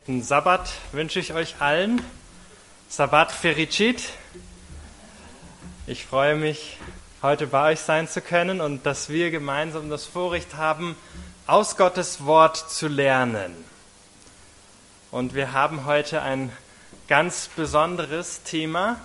Guten Sabbat wünsche ich euch allen. Sabbat Fericit. Ich freue mich, heute bei euch sein zu können und dass wir gemeinsam das Vorrecht haben, aus Gottes Wort zu lernen. Und wir haben heute ein ganz besonderes Thema.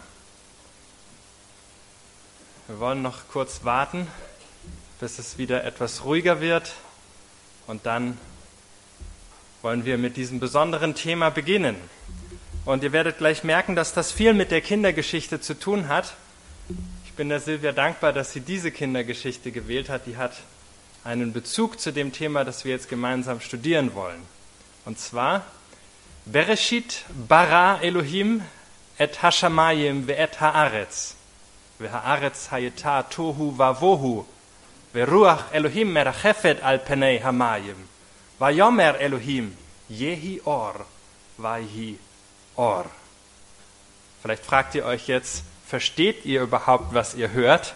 Wir wollen noch kurz warten, bis es wieder etwas ruhiger wird und dann wollen wir mit diesem besonderen Thema beginnen. Und ihr werdet gleich merken, dass das viel mit der Kindergeschichte zu tun hat. Ich bin der Silvia dankbar, dass sie diese Kindergeschichte gewählt hat. Die hat einen Bezug zu dem Thema, das wir jetzt gemeinsam studieren wollen. Und zwar, Bereshit bara Elohim et hashamayim ve'et haaretz. Ve'haaretz hayeta tohu vavohu. Ve'ruach Elohim merachefet al penei hamayim. Vayomer Elohim, Yehi Or, Vayhi Or. Vielleicht fragt ihr euch jetzt, versteht ihr überhaupt, was ihr hört?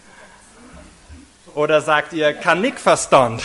Oder sagt ihr, kann nix verstand?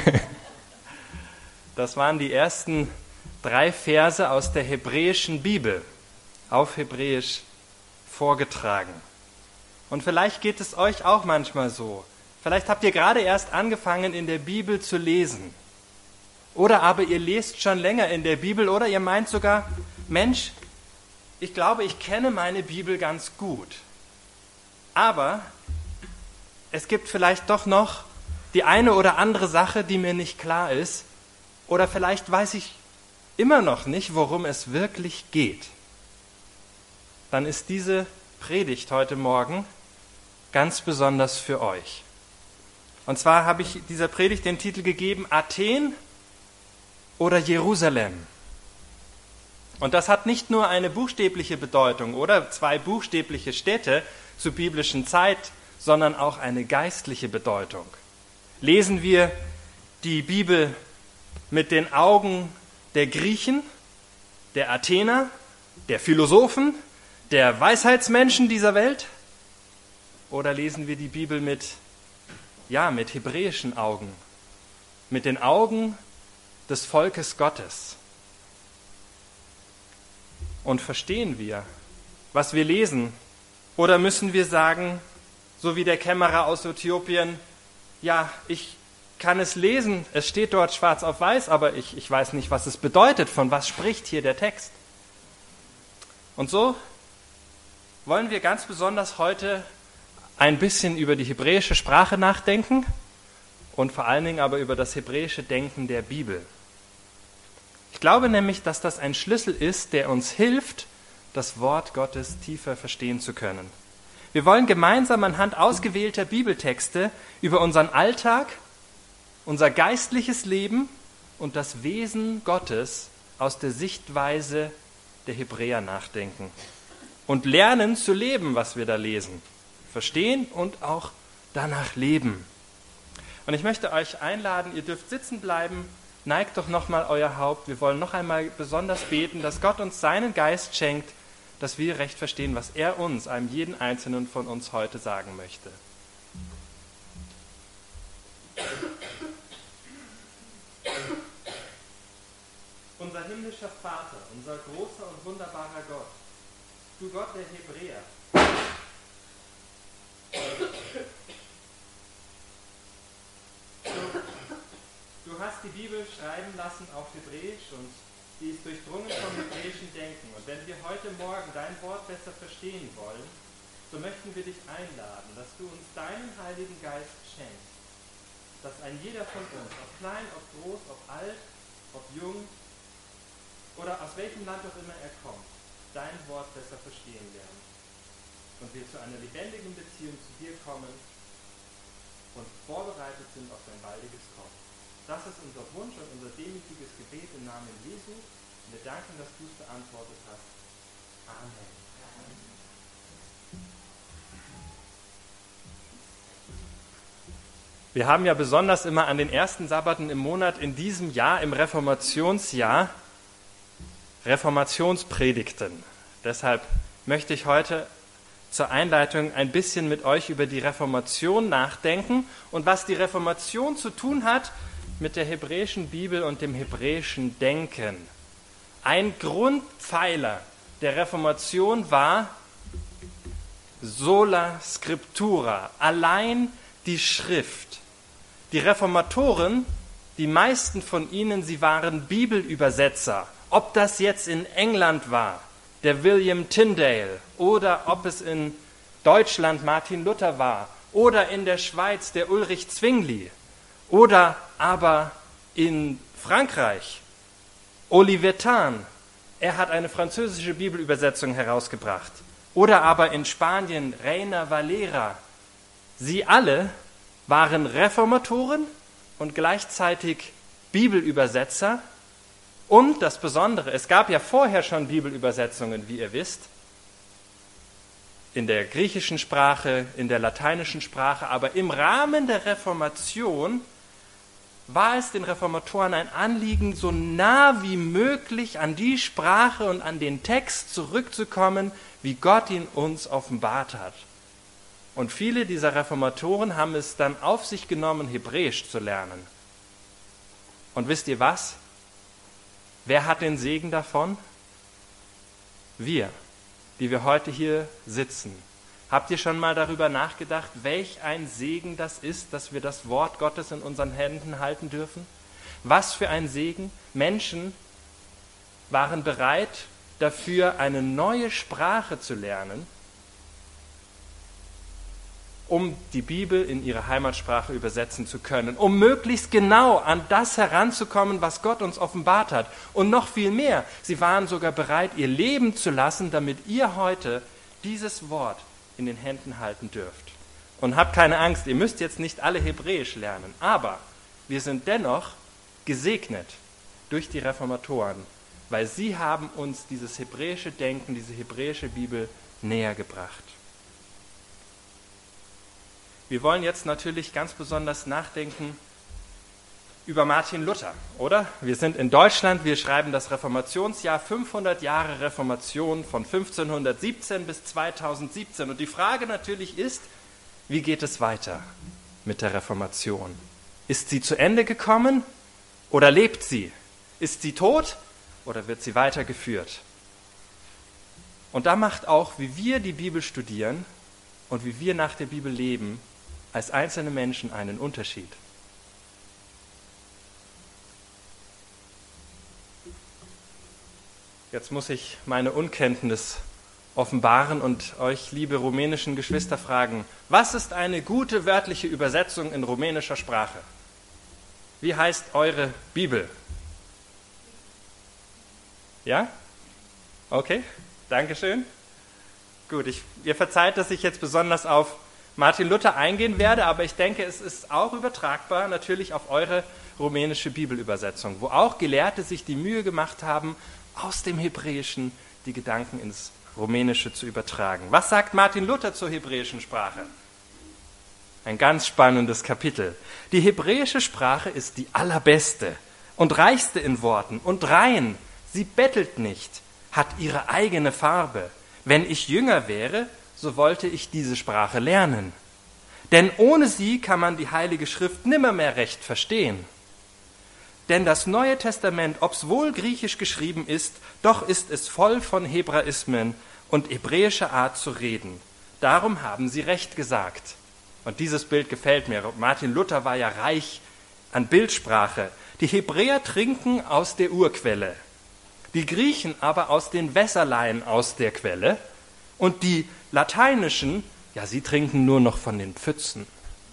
Das waren die ersten 3 Verse aus der hebräischen Bibel, auf Hebräisch vorgetragen. Und vielleicht geht es euch auch manchmal so. Vielleicht habt ihr gerade erst angefangen, in der Bibel zu lesen. Oder aber ihr lest schon länger in der Bibel oder ihr meint sogar, Mensch, ich glaube, ich kenne meine Bibel ganz gut. Aber es gibt vielleicht doch noch die eine oder andere Sache, die mir nicht klar ist. Oder vielleicht weiß ich immer noch nicht, worum es wirklich geht. Dann ist diese Predigt heute Morgen ganz besonders für euch. Und zwar habe ich dieser Predigt den Titel gegeben, Athen oder Jerusalem. Und das hat nicht nur eine buchstäbliche Bedeutung oder 2 buchstäbliche Städte zur biblischen Zeit, sondern auch eine geistliche Bedeutung. Lesen wir die Bibel mit den Augen der Griechen, der Athener, der Philosophen, der Weisheitsmenschen dieser Welt? Oder lesen wir die Bibel mit hebräischen Augen, mit den Augen des Volkes Gottes? Und verstehen wir, was wir lesen? Oder müssen wir sagen, so wie der Kämmerer aus Äthiopien, ja, ich kann es lesen, es steht dort schwarz auf weiß, aber ich weiß nicht, was es bedeutet, von was spricht hier der Text? Und so wollen wir ganz besonders heute ein bisschen über die hebräische Sprache nachdenken und vor allen Dingen aber über das hebräische Denken der Bibel. Ich glaube nämlich, dass das ein Schlüssel ist, der uns hilft, das Wort Gottes tiefer verstehen zu können. Wir wollen gemeinsam anhand ausgewählter Bibeltexte über unseren Alltag, unser geistliches Leben und das Wesen Gottes aus der Sichtweise der Hebräer nachdenken und lernen zu leben, was wir da lesen, verstehen und auch danach leben. Und ich möchte euch einladen, ihr dürft sitzen bleiben, neigt doch nochmal euer Haupt. Wir wollen noch einmal besonders beten, dass Gott uns seinen Geist schenkt, dass wir recht verstehen, was er uns, einem jeden Einzelnen von uns heute sagen möchte. Unser himmlischer Vater, unser großer und wunderbarer Gott, du Gott der Hebräer, Du hast die Bibel schreiben lassen auf Hebräisch und sie ist durchdrungen vom hebräischen Denken. Und wenn wir heute Morgen dein Wort besser verstehen wollen, so möchten wir dich einladen, dass du uns deinen Heiligen Geist schenkst, dass ein jeder von uns, ob klein, ob groß, ob alt, ob jung oder aus welchem Land auch immer er kommt, dein Wort besser verstehen lernen. Und wir zu einer lebendigen Beziehung zu dir kommen und vorbereitet sind auf dein baldiges Kommen. Das ist unser Wunsch und unser demütiges Gebet im Namen Jesu. Wir danken, dass du es beantwortet hast. Amen. Wir haben ja besonders immer an den ersten Sabbaten im Monat in diesem Jahr, im Reformationsjahr, Reformationspredigten. Deshalb möchte ich heute zur Einleitung ein bisschen mit euch über die Reformation nachdenken und was die Reformation zu tun hat mit der hebräischen Bibel und dem hebräischen Denken. Ein Grundpfeiler der Reformation war sola scriptura, allein die Schrift. Die Reformatoren, die meisten von ihnen, sie waren Bibelübersetzer. Ob das jetzt in England war, der William Tyndale, oder ob es in Deutschland Martin Luther war, oder in der Schweiz der Ulrich Zwingli, oder aber in Frankreich Olivier Tan, er hat eine französische Bibelübersetzung herausgebracht, oder aber in Spanien Reina Valera. Sie alle waren Reformatoren und gleichzeitig Bibelübersetzer. Und das Besondere, es gab ja vorher schon Bibelübersetzungen, wie ihr wisst, in der griechischen Sprache, in der lateinischen Sprache, aber im Rahmen der Reformation war es den Reformatoren ein Anliegen, so nah wie möglich an die Sprache und an den Text zurückzukommen, wie Gott ihn uns offenbart hat. Und viele dieser Reformatoren haben es dann auf sich genommen, Hebräisch zu lernen. Und wisst ihr was? Wer hat den Segen davon? Wir, die wir heute hier sitzen. Habt ihr schon mal darüber nachgedacht, welch ein Segen das ist, dass wir das Wort Gottes in unseren Händen halten dürfen? Was für ein Segen! Menschen waren bereit, dafür eine neue Sprache zu lernen, um die Bibel in ihre Heimatsprache übersetzen zu können, um möglichst genau an das heranzukommen, was Gott uns offenbart hat. Und noch viel mehr, sie waren sogar bereit, ihr Leben zu lassen, damit ihr heute dieses Wort in den Händen halten dürft. Und habt keine Angst, ihr müsst jetzt nicht alle Hebräisch lernen, aber wir sind dennoch gesegnet durch die Reformatoren, weil sie haben uns dieses hebräische Denken, diese hebräische Bibel näher gebracht. Wir wollen jetzt natürlich ganz besonders nachdenken über Martin Luther, oder? Wir sind in Deutschland, wir schreiben das Reformationsjahr, 500 Jahre Reformation von 1517 bis 2017. Und die Frage natürlich ist, wie geht es weiter mit der Reformation? Ist sie zu Ende gekommen oder lebt sie? Ist sie tot oder wird sie weitergeführt? Und da macht auch, wie wir die Bibel studieren und wie wir nach der Bibel leben, als einzelne Menschen einen Unterschied. Jetzt muss ich meine Unkenntnis offenbaren und euch, liebe rumänischen Geschwister, fragen, was ist eine gute wörtliche Übersetzung in rumänischer Sprache? Wie heißt eure Bibel? Ja? Okay, Dankeschön. Gut, ihr verzeiht, dass ich jetzt besonders auf Martin Luther eingehen werde, aber ich denke, es ist auch übertragbar natürlich auf eure rumänische Bibelübersetzung, wo auch Gelehrte sich die Mühe gemacht haben, aus dem Hebräischen die Gedanken ins Rumänische zu übertragen. Was sagt Martin Luther zur hebräischen Sprache? Ein ganz spannendes Kapitel. Die hebräische Sprache ist die allerbeste und reichste in Worten und rein. Sie bettelt nicht, hat ihre eigene Farbe. Wenn ich jünger wäre, so wollte ich diese Sprache lernen. Denn ohne sie kann man die Heilige Schrift nimmermehr recht verstehen. Denn das Neue Testament, ob's wohl griechisch geschrieben ist, doch ist es voll von Hebraismen und hebräischer Art zu reden. Darum haben sie recht gesagt. Und dieses Bild gefällt mir. Martin Luther war ja reich an Bildsprache. Die Hebräer trinken aus der Urquelle, die Griechen aber aus den Wässerlein aus der Quelle und die Lateinischen, ja, sie trinken nur noch von den Pfützen.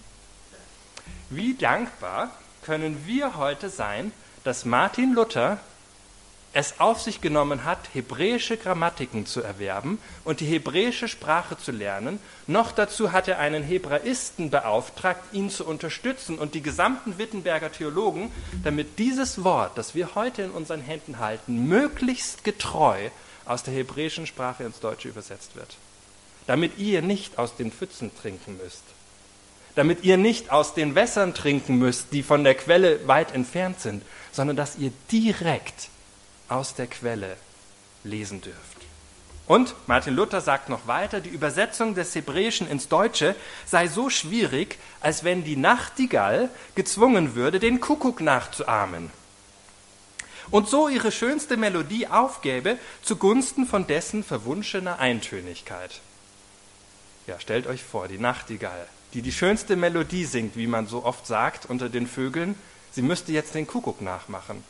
Wie dankbar können wir heute sein, dass Martin Luther es auf sich genommen hat, hebräische Grammatiken zu erwerben und die hebräische Sprache zu lernen. Noch dazu hat er einen Hebraisten beauftragt, ihn zu unterstützen und die gesamten Wittenberger Theologen, damit dieses Wort, das wir heute in unseren Händen halten, möglichst getreu aus der hebräischen Sprache ins Deutsche übersetzt wird. Damit ihr nicht aus den Pfützen trinken müsst. Damit ihr nicht aus den Wässern trinken müsst, die von der Quelle weit entfernt sind, sondern dass ihr direkt aus der Quelle lesen dürft. Und Martin Luther sagt noch weiter, die Übersetzung des Hebräischen ins Deutsche sei so schwierig, als wenn die Nachtigall gezwungen würde, den Kuckuck nachzuahmen. und so ihre schönste Melodie aufgäbe zugunsten von dessen verwunschener Eintönigkeit. Ja, stellt euch vor, die Nachtigall, die die schönste Melodie singt, wie man so oft sagt unter den Vögeln, sie müsste jetzt den Kuckuck nachmachen.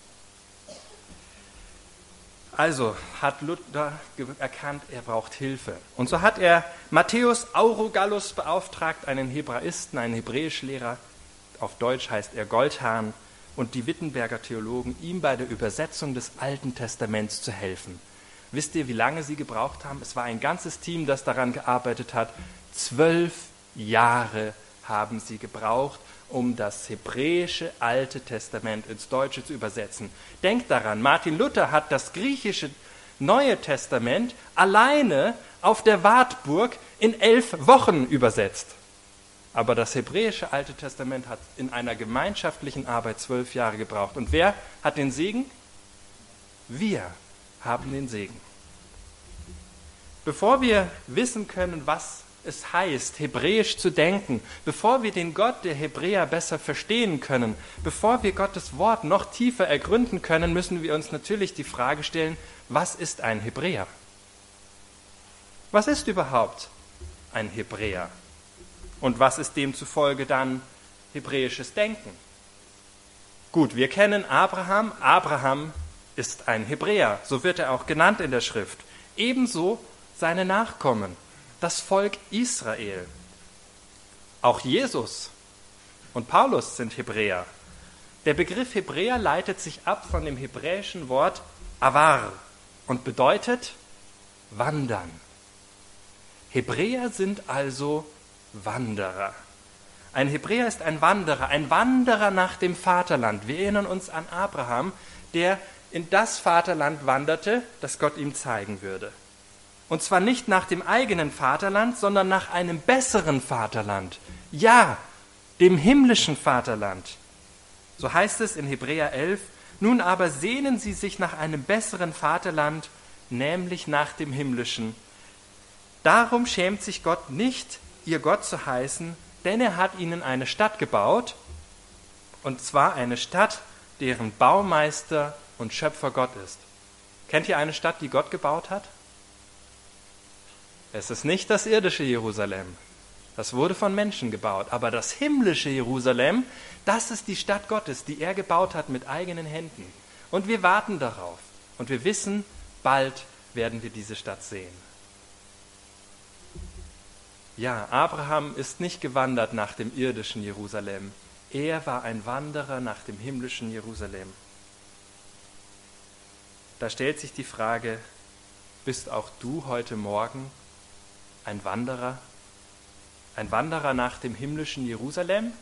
Also hat Luther erkannt, er braucht Hilfe. Und so hat er Matthäus Aurogallus beauftragt, einen Hebraisten, einen Hebräischlehrer, auf Deutsch heißt er Goldhahn, und die Wittenberger Theologen, ihm bei der Übersetzung des Alten Testaments zu helfen. Wisst ihr, wie lange sie gebraucht haben? Es war ein ganzes Team, das daran gearbeitet hat. 12 Jahre haben sie gebraucht, um das hebräische Alte Testament ins Deutsche zu übersetzen. Denkt daran, Martin Luther hat das griechische Neue Testament alleine auf der Wartburg in 11 Wochen übersetzt. Aber das hebräische Alte Testament hat in einer gemeinschaftlichen Arbeit 12 Jahre gebraucht. Und wer hat den Segen? Wir haben den Segen. Bevor wir wissen können, was es heißt, hebräisch zu denken, bevor wir den Gott der Hebräer besser verstehen können, bevor wir Gottes Wort noch tiefer ergründen können, müssen wir uns natürlich die Frage stellen, was ist ein Hebräer? Was ist überhaupt ein Hebräer? Und was ist demzufolge dann hebräisches Denken? Gut, wir kennen Abraham. Abraham ist ein Hebräer, so wird er auch genannt in der Schrift. Ebenso seine Nachkommen, das Volk Israel. Auch Jesus und Paulus sind Hebräer. Der Begriff Hebräer leitet sich ab von dem hebräischen Wort avar und bedeutet wandern. Hebräer sind also Wanderer. Ein Hebräer ist ein Wanderer nach dem Vaterland. Wir erinnern uns an Abraham, der in das Vaterland wanderte, das Gott ihm zeigen würde. Und zwar nicht nach dem eigenen Vaterland, sondern nach einem besseren Vaterland. Ja, dem himmlischen Vaterland. So heißt es in Hebräer 11, nun aber sehnen sie sich nach einem besseren Vaterland, nämlich nach dem himmlischen. Darum schämt sich Gott nicht, ihr Gott zu heißen, denn er hat ihnen eine Stadt gebaut, und zwar eine Stadt, deren Baumeister und Schöpfer Gott ist. Kennt ihr eine Stadt, die Gott gebaut hat? Es ist nicht das irdische Jerusalem. Das wurde von Menschen gebaut. Aber das himmlische Jerusalem, das ist die Stadt Gottes, die er gebaut hat mit eigenen Händen. Und wir warten darauf. Und wir wissen, bald werden wir diese Stadt sehen. Ja, Abraham ist nicht gewandert nach dem irdischen Jerusalem. Er war ein Wanderer nach dem himmlischen Jerusalem. Da stellt sich die Frage, bist auch du heute Morgen ein Wanderer? Ein Wanderer nach dem himmlischen Jerusalem?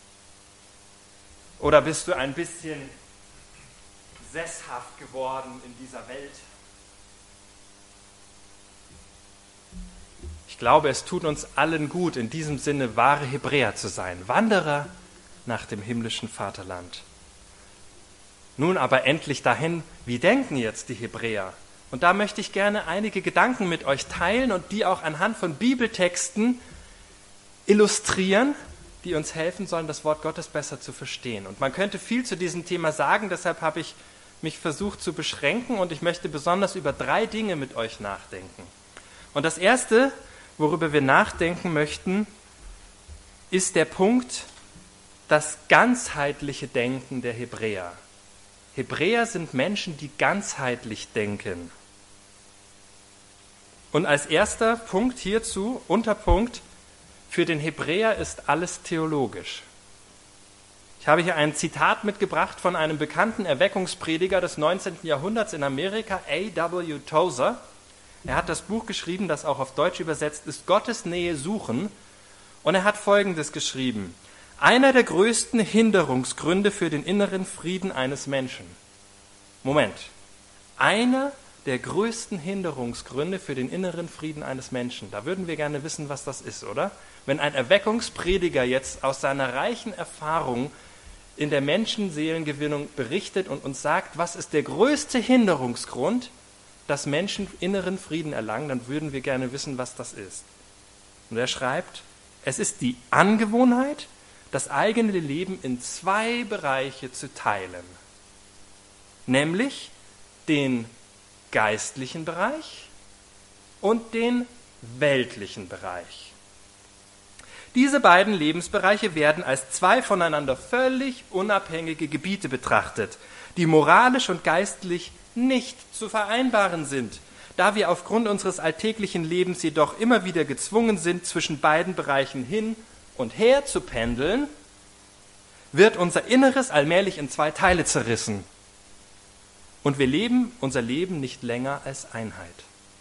Oder bist du ein bisschen sesshaft geworden in dieser Welt? Ich glaube, es tut uns allen gut, in diesem Sinne wahre Hebräer zu sein, Wanderer nach dem himmlischen Vaterland. Nun aber endlich dahin, wie denken jetzt die Hebräer? Und da möchte ich gerne einige Gedanken mit euch teilen und die auch anhand von Bibeltexten illustrieren, die uns helfen sollen, das Wort Gottes besser zu verstehen. Und man könnte viel zu diesem Thema sagen, deshalb habe ich mich versucht zu beschränken und ich möchte besonders über 3 Dinge mit euch nachdenken. Und das erste, worüber wir nachdenken möchten, ist der Punkt, das ganzheitliche Denken der Hebräer. Hebräer sind Menschen, die ganzheitlich denken. Und als erster Punkt hierzu, Unterpunkt, für den Hebräer ist alles theologisch. Ich habe hier ein Zitat mitgebracht von einem bekannten Erweckungsprediger des 19. Jahrhunderts in Amerika, A.W. Tozer. Er hat das Buch geschrieben, das auch auf Deutsch übersetzt ist, Gottes Nähe suchen. Und er hat Folgendes geschrieben: Einer der größten Hinderungsgründe für den inneren Frieden eines Menschen. Moment. Einer der größten Hinderungsgründe für den inneren Frieden eines Menschen. Da würden wir gerne wissen, was das ist, oder? Wenn ein Erweckungsprediger jetzt aus seiner reichen Erfahrung in der Menschenseelengewinnung berichtet und uns sagt, was ist der größte Hinderungsgrund, dass Menschen inneren Frieden erlangen, dann würden wir gerne wissen, was das ist. Und er schreibt, es ist die Angewohnheit, das eigene Leben in 2 Bereiche zu teilen. nämlich den geistlichen Bereich und den weltlichen Bereich. Diese beiden Lebensbereiche werden als zwei voneinander völlig unabhängige Gebiete betrachtet, die moralisch und geistlich nicht zu vereinbaren sind. Da wir aufgrund unseres alltäglichen Lebens jedoch immer wieder gezwungen sind, zwischen beiden Bereichen hin und her zu pendeln, wird unser Inneres allmählich in zwei Teile zerrissen. Und wir leben unser Leben nicht länger als Einheit.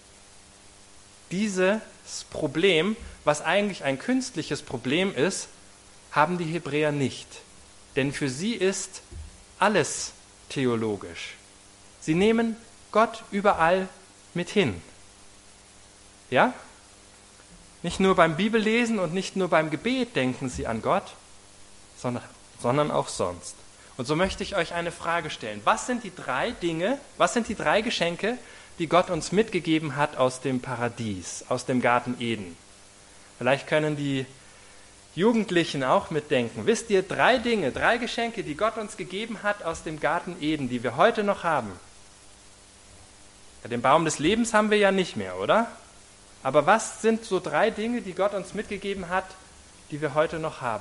Dieses Problem, was eigentlich ein künstliches Problem ist, haben die Hebräer nicht. Denn für sie ist alles theologisch. Sie nehmen Gott überall mit hin. Ja? Nicht nur beim Bibellesen und nicht nur beim Gebet denken sie an Gott, sondern auch sonst. Und so möchte ich euch eine Frage stellen. Was sind die drei Geschenke, die Gott uns mitgegeben hat aus dem Paradies, aus dem Garten Eden? Vielleicht können die Jugendlichen auch mitdenken. Wisst ihr, drei Geschenke, die Gott uns gegeben hat aus dem Garten Eden, die wir heute noch haben? Ja, den Baum des Lebens haben wir ja nicht mehr, oder? Aber was sind so drei Dinge, die Gott uns mitgegeben hat, die wir heute noch haben?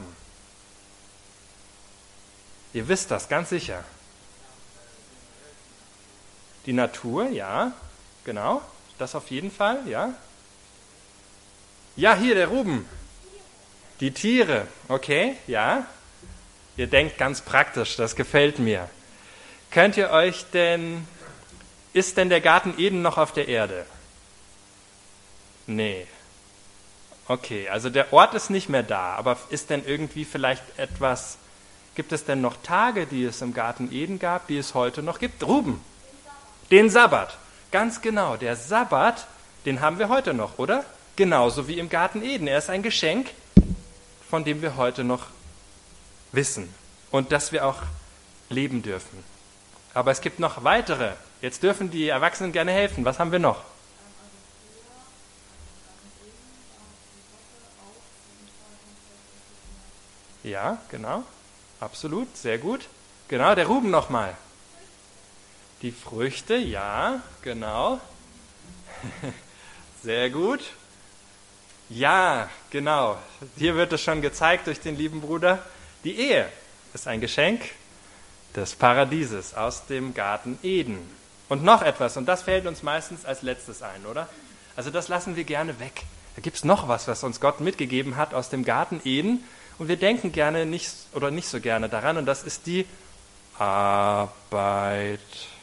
Ihr wisst das, ganz sicher. Die Natur, ja, genau, das auf jeden Fall, ja. Ja, hier, der Ruben. Die Tiere, okay, ja. Ihr denkt ganz praktisch, das gefällt mir. Ist denn der Garten Eden noch auf der Erde? Nee. Okay, also der Ort ist nicht mehr da, aber ist denn irgendwie vielleicht gibt es denn noch Tage, die es im Garten Eden gab, die es heute noch gibt? Ruben, den Sabbat, ganz genau, der Sabbat, den haben wir heute noch, oder? Genauso wie im Garten Eden, er ist ein Geschenk, von dem wir heute noch wissen und das wir auch leben dürfen. Aber es gibt noch weitere. Jetzt dürfen die Erwachsenen gerne helfen. Was haben wir noch? Ja, genau. Absolut, sehr gut. Genau, der Ruben nochmal. Die Früchte, ja, genau. Sehr gut. Ja, genau. Hier wird es schon gezeigt durch den lieben Bruder. Die Ehe ist ein Geschenk des Paradieses aus dem Garten Eden. Und noch etwas, und das fällt uns meistens als letztes ein, oder? Also das lassen wir gerne weg. Da gibt es noch was uns Gott mitgegeben hat aus dem Garten Eden. Und wir denken gerne nicht so gerne daran, und das ist die Arbeit.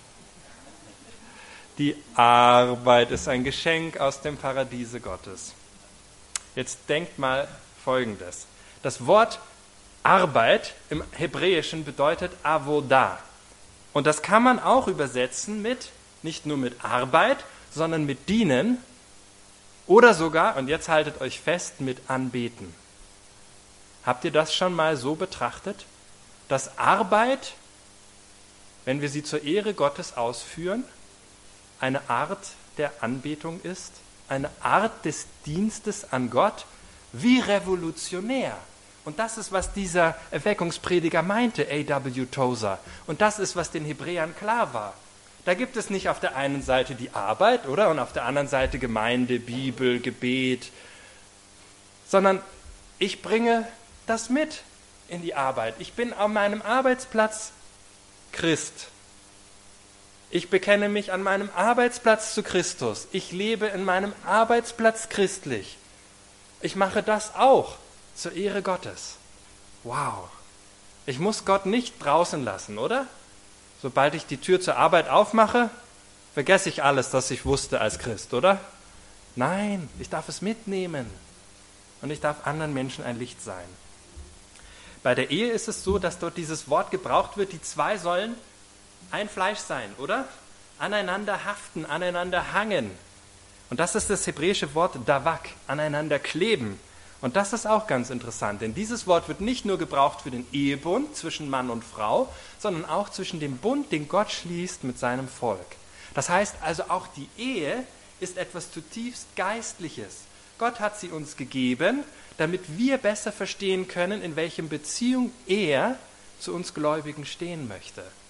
Die Arbeit ist ein Geschenk aus dem Paradiese Gottes. Jetzt denkt mal Folgendes. Das Wort Arbeit im Hebräischen bedeutet Avodah. Und das kann man auch übersetzen nicht nur mit Arbeit, sondern mit Dienen oder sogar, und jetzt haltet euch fest, mit Anbeten. Habt ihr das schon mal so betrachtet, dass Arbeit, wenn wir sie zur Ehre Gottes ausführen, eine Art der Anbetung ist, eine Art des Dienstes an Gott, wie revolutionär. Und das ist, was dieser Erweckungsprediger meinte, A.W. Tozer. Und das ist, was den Hebräern klar war. Da gibt es nicht auf der einen Seite die Arbeit, oder? Und auf der anderen Seite Gemeinde, Bibel, Gebet, sondern ich bringe das mit in die Arbeit. Ich bin an meinem Arbeitsplatz Christ. Ich bekenne mich an meinem Arbeitsplatz zu Christus. Ich lebe in meinem Arbeitsplatz christlich. Ich mache das auch zur Ehre Gottes. Wow. Ich muss Gott nicht draußen lassen, oder? Sobald ich die Tür zur Arbeit aufmache, vergesse ich alles, das ich wusste als Christ, oder? Nein, ich darf es mitnehmen. Und ich darf anderen Menschen ein Licht sein. Bei der Ehe ist es so, dass dort dieses Wort gebraucht wird, die zwei sollen ein Fleisch sein, oder? Aneinander haften, aneinander hangen. Und das ist das hebräische Wort davak, aneinander kleben. Und das ist auch ganz interessant, denn dieses Wort wird nicht nur gebraucht für den Ehebund zwischen Mann und Frau, sondern auch zwischen dem Bund, den Gott schließt mit seinem Volk. Das heißt also, auch die Ehe ist etwas zutiefst Geistliches. Gott hat sie uns gegeben, damit wir besser verstehen können, in welchen Beziehung er zu uns Gläubigen stehen möchte.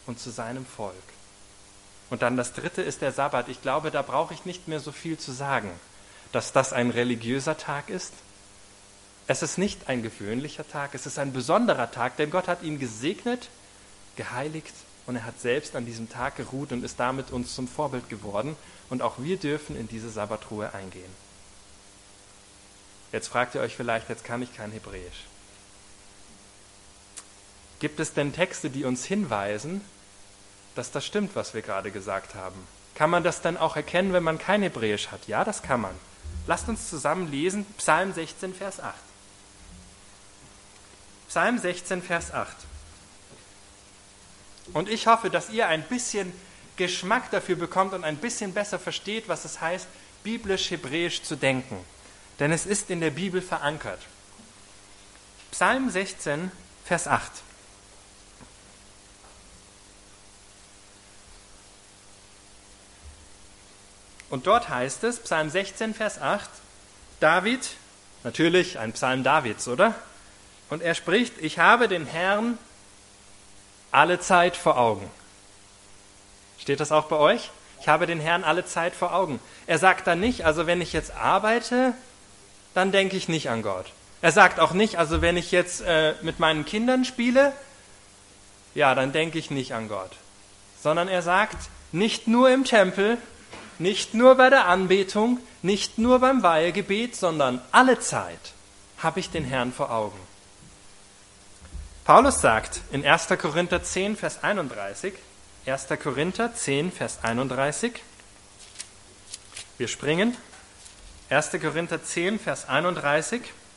und zu seinem Volk. Und dann das dritte ist der Sabbat. Ich glaube, da brauche ich nicht mehr so viel zu sagen, dass das ein religiöser Tag ist. Es ist nicht ein gewöhnlicher Tag, es ist ein besonderer Tag, denn Gott hat ihn gesegnet, geheiligt und er hat selbst an diesem Tag geruht und ist damit uns zum Vorbild geworden. Und auch wir dürfen in diese Sabbatruhe eingehen. Jetzt fragt ihr euch vielleicht, jetzt kann ich kein Hebräisch. Gibt es denn Texte, die uns hinweisen, dass das stimmt, was wir gerade gesagt haben? Kann man das dann auch erkennen, wenn man kein Hebräisch hat? Ja, das kann man. Lasst uns zusammen lesen, Psalm 16, Vers 8. Psalm 16, Vers 8. Und ich hoffe, dass ihr ein bisschen Geschmack dafür bekommt und ein bisschen besser versteht, was es heißt, biblisch-hebräisch zu denken. Denn es ist in der Bibel verankert. Psalm 16, Vers 8. Und dort heißt es, Psalm 16, Vers 8, David, natürlich ein Psalm Davids, oder? Und er spricht, ich habe den Herrn alle Zeit vor Augen. Steht das auch bei euch? Ich habe den Herrn alle Zeit vor Augen. Er sagt dann nicht, also wenn ich jetzt arbeite, dann denke ich nicht an Gott. Er sagt auch nicht, also wenn ich jetzt mit meinen Kindern spiele, ja, dann denke ich nicht an Gott. Sondern er sagt, nicht nur im Tempel, nicht nur bei der Anbetung, nicht nur beim Weihegebet, sondern alle Zeit habe ich den Herrn vor Augen. Paulus sagt in 1. Korinther 10, Vers 31, 1. Korinther 10, Vers 31, wir springen, 1. Korinther 10, Vers 31,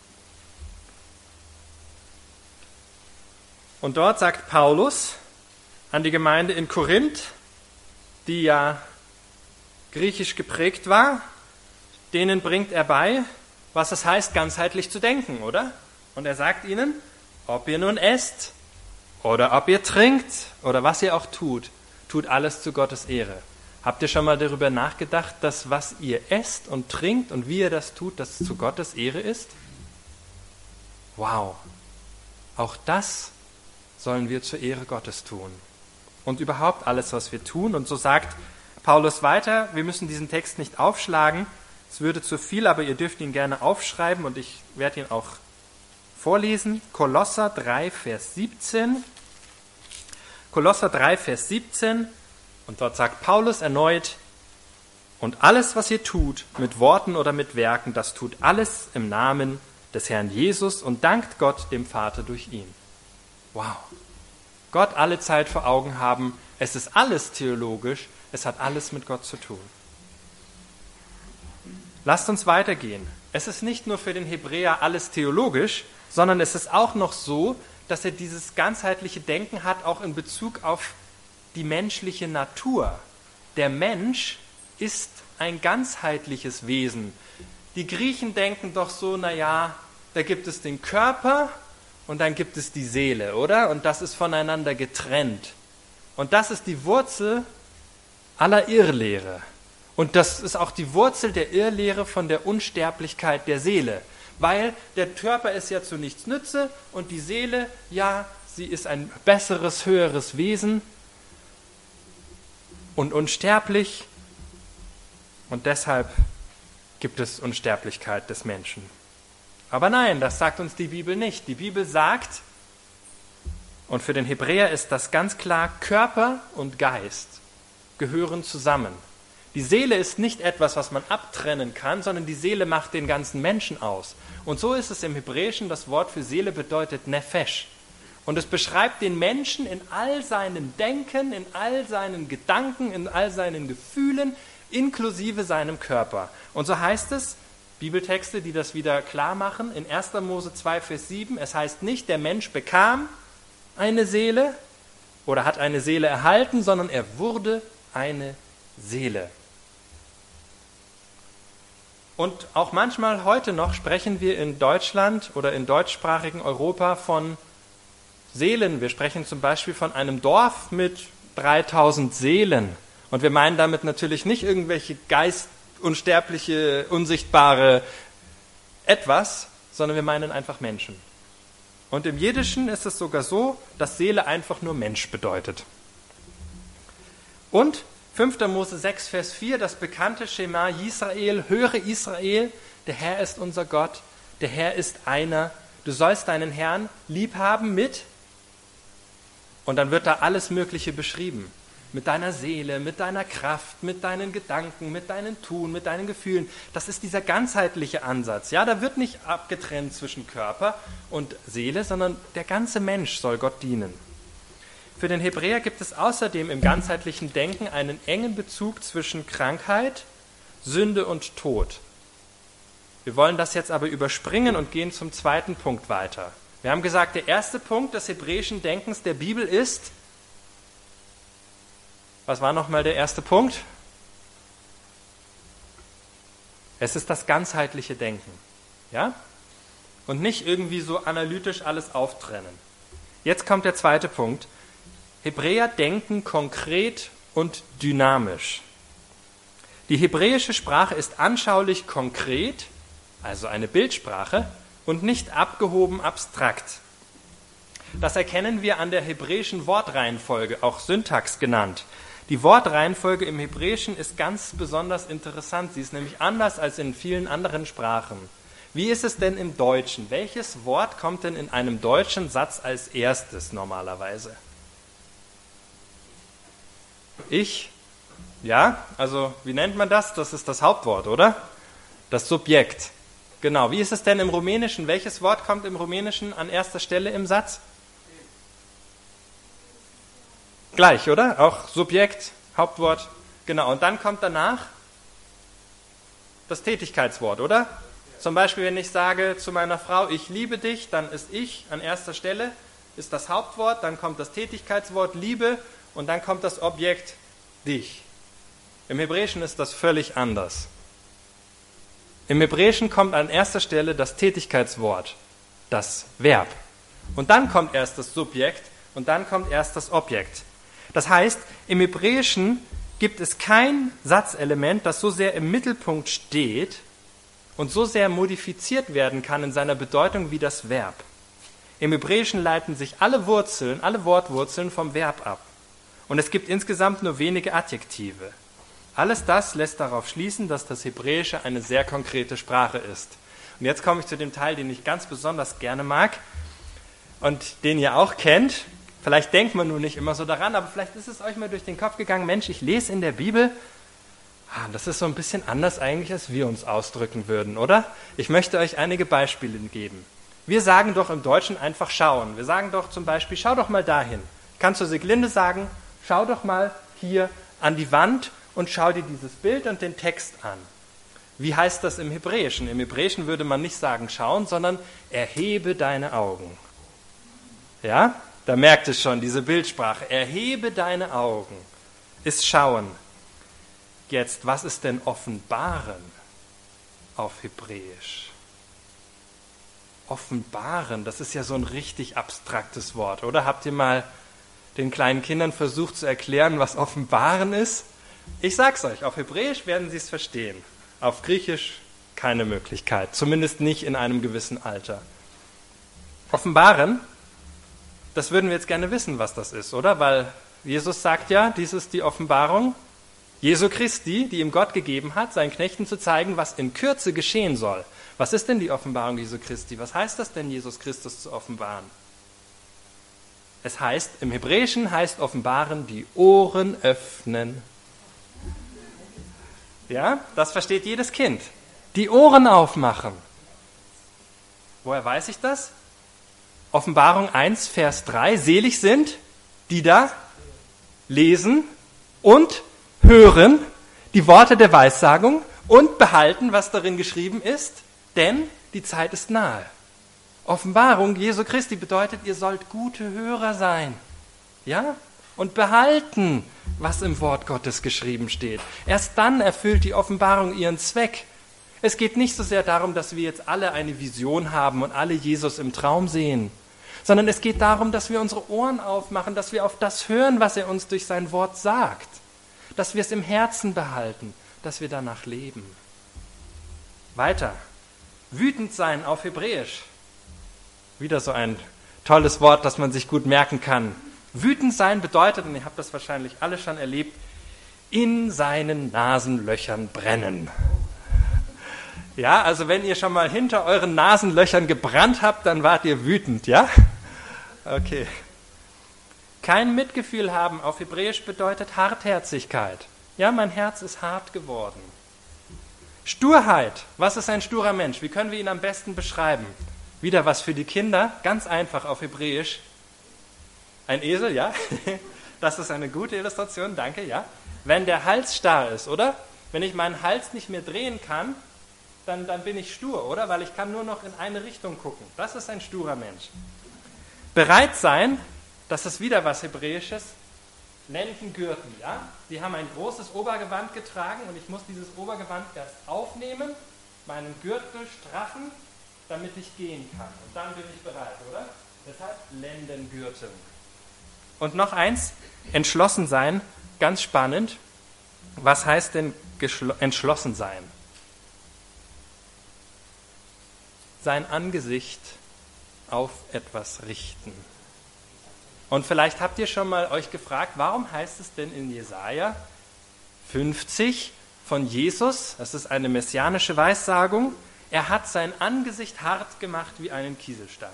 und dort sagt Paulus an die Gemeinde in Korinth, die ja griechisch geprägt war, denen bringt er bei, was es heißt, ganzheitlich zu denken, oder? Und er sagt ihnen, ob ihr nun esst oder ob ihr trinkt oder was ihr auch tut, tut alles zu Gottes Ehre. Habt ihr schon mal darüber nachgedacht, dass was ihr esst und trinkt und wie ihr das tut, dass es zu Gottes Ehre ist? Wow, auch das sollen wir zur Ehre Gottes tun. Und überhaupt alles, was wir tun. Und so sagt Paulus weiter, wir müssen diesen Text nicht aufschlagen, es würde zu viel, aber ihr dürft ihn gerne aufschreiben und ich werde ihn auch vorlesen. Kolosser 3, Vers 17. Kolosser 3, Vers 17. Und dort sagt Paulus erneut, und alles, was ihr tut, mit Worten oder mit Werken, das tut alles im Namen des Herrn Jesus und dankt Gott, dem Vater, durch ihn. Wow. Gott alle Zeit vor Augen haben, es ist alles theologisch, es hat alles mit Gott zu tun. Lasst uns weitergehen. Es ist nicht nur für den Hebräer alles theologisch, sondern es ist auch noch so, dass er dieses ganzheitliche Denken hat, auch in Bezug auf die menschliche Natur. Der Mensch ist ein ganzheitliches Wesen. Die Griechen denken doch so, naja, da gibt es den Körper und dann gibt es die Seele, oder? Und das ist voneinander getrennt. Und das ist die Wurzel aller Irrlehre. Und das ist auch die Wurzel der Irrlehre von der Unsterblichkeit der Seele. Weil der Körper ist ja zu nichts nütze und die Seele, ja, sie ist ein besseres, höheres Wesen und unsterblich. Und deshalb gibt es Unsterblichkeit des Menschen. Aber nein, das sagt uns die Bibel nicht. Die Bibel sagt, und für den Hebräer ist das ganz klar, Körper und Geist gehören zusammen. Die Seele ist nicht etwas, was man abtrennen kann, sondern die Seele macht den ganzen Menschen aus. Und so ist es im Hebräischen, das Wort für Seele bedeutet Nefesh. Und es beschreibt den Menschen in all seinem Denken, in all seinen Gedanken, in all seinen Gefühlen, inklusive seinem Körper. Und so heißt es, Bibeltexte, die das wieder klar machen, in 1. Mose 2, Vers 7, es heißt nicht, der Mensch bekam eine Seele oder hat eine Seele erhalten, sondern er wurde eine Seele. Und auch manchmal heute noch sprechen wir in Deutschland oder in deutschsprachigen Europa von Seelen. Wir sprechen zum Beispiel von einem Dorf mit 3000 Seelen. Und wir meinen damit natürlich nicht irgendwelche unsterbliche, unsichtbare etwas, sondern wir meinen einfach Menschen. Und im Jiddischen ist es sogar so, dass Seele einfach nur Mensch bedeutet. Und 5. Mose 6, Vers 4, das bekannte Schema Israel, höre Israel, der Herr ist unser Gott, der Herr ist einer, du sollst deinen Herrn lieb haben mit, und dann wird da alles Mögliche beschrieben, mit deiner Seele, mit deiner Kraft, mit deinen Gedanken, mit deinem Tun, mit deinen Gefühlen. Das ist dieser ganzheitliche Ansatz. Ja, da wird nicht abgetrennt zwischen Körper und Seele, sondern der ganze Mensch soll Gott dienen. Für den Hebräer gibt es außerdem im ganzheitlichen Denken einen engen Bezug zwischen Krankheit, Sünde und Tod. Wir wollen das jetzt aber überspringen und gehen zum zweiten Punkt weiter. Wir haben gesagt, der erste Punkt des hebräischen Denkens der Bibel ist, was war nochmal der erste Punkt? Es ist das ganzheitliche Denken. Ja? Und nicht irgendwie so analytisch alles auftrennen. Jetzt kommt der zweite Punkt. Hebräer denken konkret und dynamisch. Die hebräische Sprache ist anschaulich konkret, also eine Bildsprache, und nicht abgehoben abstrakt. Das erkennen wir an der hebräischen Wortreihenfolge, auch Syntax genannt. Die Wortreihenfolge im Hebräischen ist ganz besonders interessant. Sie ist nämlich anders als in vielen anderen Sprachen. Wie ist es denn im Deutschen? Welches Wort kommt denn in einem deutschen Satz als erstes normalerweise? Ich? Ja, also wie nennt man das? Das ist das Hauptwort, oder? Das Subjekt. Genau. Wie ist es denn im Rumänischen? Welches Wort kommt im Rumänischen an erster Stelle im Satz? Gleich, oder? Auch Subjekt, Hauptwort. Genau. Und dann kommt danach das Tätigkeitswort, oder? Zum Beispiel, wenn ich sage zu meiner Frau, ich liebe dich, dann ist ich an erster Stelle, ist das Hauptwort, dann kommt das Tätigkeitswort Liebe und dann kommt das Objekt dich. Im Hebräischen ist das völlig anders. Im Hebräischen kommt an erster Stelle das Tätigkeitswort, das Verb. Und dann kommt erst das Subjekt und dann kommt erst das Objekt. Das heißt, im Hebräischen gibt es kein Satzelement, das so sehr im Mittelpunkt steht und so sehr modifiziert werden kann in seiner Bedeutung wie das Verb. Im Hebräischen leiten sich alle Wortwurzeln vom Verb ab. Und es gibt insgesamt nur wenige Adjektive. Alles das lässt darauf schließen, dass das Hebräische eine sehr konkrete Sprache ist. Und jetzt komme ich zu dem Teil, den ich ganz besonders gerne mag und den ihr auch kennt. Vielleicht denkt man nur nicht immer so daran, aber vielleicht ist es euch mal durch den Kopf gegangen, Mensch, ich lese in der Bibel, das ist so ein bisschen anders eigentlich, als wir uns ausdrücken würden, oder? Ich möchte euch einige Beispiele geben. Wir sagen doch im Deutschen einfach schauen. Wir sagen doch zum Beispiel, schau doch mal dahin. Ich kann zur Sieglinde sagen, schau doch mal hier an die Wand und schau dir dieses Bild und den Text an. Wie heißt das im Hebräischen? Im Hebräischen würde man nicht sagen schauen, sondern erhebe deine Augen. Ja? Da merkt es schon, diese Bildsprache. Erhebe deine Augen. Ist schauen. Jetzt, was ist denn offenbaren auf Hebräisch? Offenbaren, das ist ja so ein richtig abstraktes Wort, oder? Habt ihr mal den kleinen Kindern versucht zu erklären, was offenbaren ist? Ich sag's euch, auf Hebräisch werden sie es verstehen. Auf Griechisch keine Möglichkeit, zumindest nicht in einem gewissen Alter. Offenbaren, das würden wir jetzt gerne wissen, was das ist, oder? Weil Jesus sagt ja, dies ist die Offenbarung Jesu Christi, die ihm Gott gegeben hat, seinen Knechten zu zeigen, was in Kürze geschehen soll. Was ist denn die Offenbarung Jesu Christi? Was heißt das denn, Jesus Christus zu offenbaren? Es heißt, im Hebräischen heißt offenbaren, die Ohren öffnen. Ja, das versteht jedes Kind. Die Ohren aufmachen. Woher weiß ich das? Offenbarung 1, Vers 3. Selig sind, die da lesen und hören die Worte der Weissagung und behalten, was darin geschrieben ist, denn die Zeit ist nahe. Offenbarung Jesu Christi bedeutet, ihr sollt gute Hörer sein. Ja? Und behalten, was im Wort Gottes geschrieben steht. Erst dann erfüllt die Offenbarung ihren Zweck. Es geht nicht so sehr darum, dass wir jetzt alle eine Vision haben und alle Jesus im Traum sehen, sondern es geht darum, dass wir unsere Ohren aufmachen, dass wir auf das hören, was er uns durch sein Wort sagt, dass wir es im Herzen behalten, dass wir danach leben. Weiter. Wütend sein auf Hebräisch. Wieder so ein tolles Wort, das man sich gut merken kann. Wütend sein bedeutet, und ihr habt das wahrscheinlich alle schon erlebt, in seinen Nasenlöchern brennen. Ja, also wenn ihr schon mal hinter euren Nasenlöchern gebrannt habt, dann wart ihr wütend, ja? Okay. Kein Mitgefühl haben auf Hebräisch bedeutet Hartherzigkeit. Ja, mein Herz ist hart geworden. Sturheit. Was ist ein sturer Mensch? Wie können wir ihn am besten beschreiben? Wieder was für die Kinder, ganz einfach auf Hebräisch. Ein Esel, ja? Das ist eine gute Illustration, danke, ja? Wenn der Hals starr ist, oder? Wenn ich meinen Hals nicht mehr drehen kann, dann bin ich stur, oder? Weil ich kann nur noch in eine Richtung gucken. Das ist ein sturer Mensch. Bereit sein, das ist wieder was Hebräisches. Lendengürtel, ja? Die haben ein großes Obergewand getragen und ich muss dieses Obergewand erst aufnehmen, meinen Gürtel straffen, damit ich gehen kann. Und dann bin ich bereit, oder? Deshalb Lendengürtel. Und noch eins, entschlossen sein, ganz spannend. Was heißt denn entschlossen sein? Sein Angesicht auf etwas richten. Und vielleicht habt ihr schon mal euch gefragt, warum heißt es denn in Jesaja 50 von Jesus, das ist eine messianische Weissagung, er hat sein Angesicht hart gemacht wie einen Kieselstein.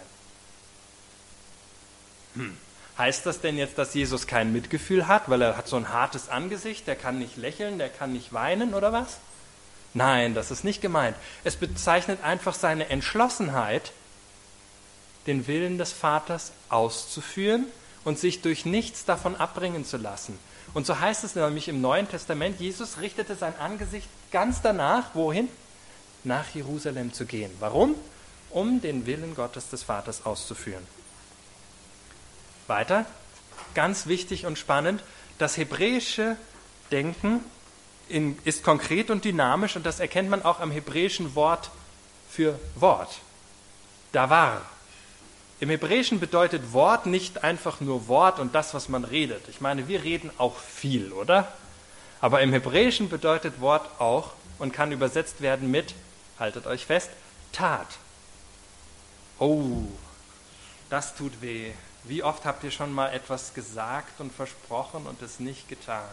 Heißt das denn jetzt, dass Jesus kein Mitgefühl hat, weil er hat so ein hartes Angesicht, der kann nicht lächeln, der kann nicht weinen oder was? Nein, das ist nicht gemeint. Es bezeichnet einfach seine Entschlossenheit, den Willen des Vaters auszuführen und sich durch nichts davon abbringen zu lassen. Und so heißt es nämlich im Neuen Testament, Jesus richtete sein Angesicht ganz danach, wohin? Nach Jerusalem zu gehen. Warum? Um den Willen Gottes des Vaters auszuführen. Weiter, ganz wichtig und spannend, das hebräische Denken ist konkret und dynamisch und das erkennt man auch am hebräischen Wort für Wort. Davar. Im Hebräischen bedeutet Wort nicht einfach nur Wort und das, was man redet. Ich meine, wir reden auch viel, oder? Aber im Hebräischen bedeutet Wort auch und kann übersetzt werden mit, haltet euch fest, Tat. Oh, das tut weh. Wie oft habt ihr schon mal etwas gesagt und versprochen und es nicht getan?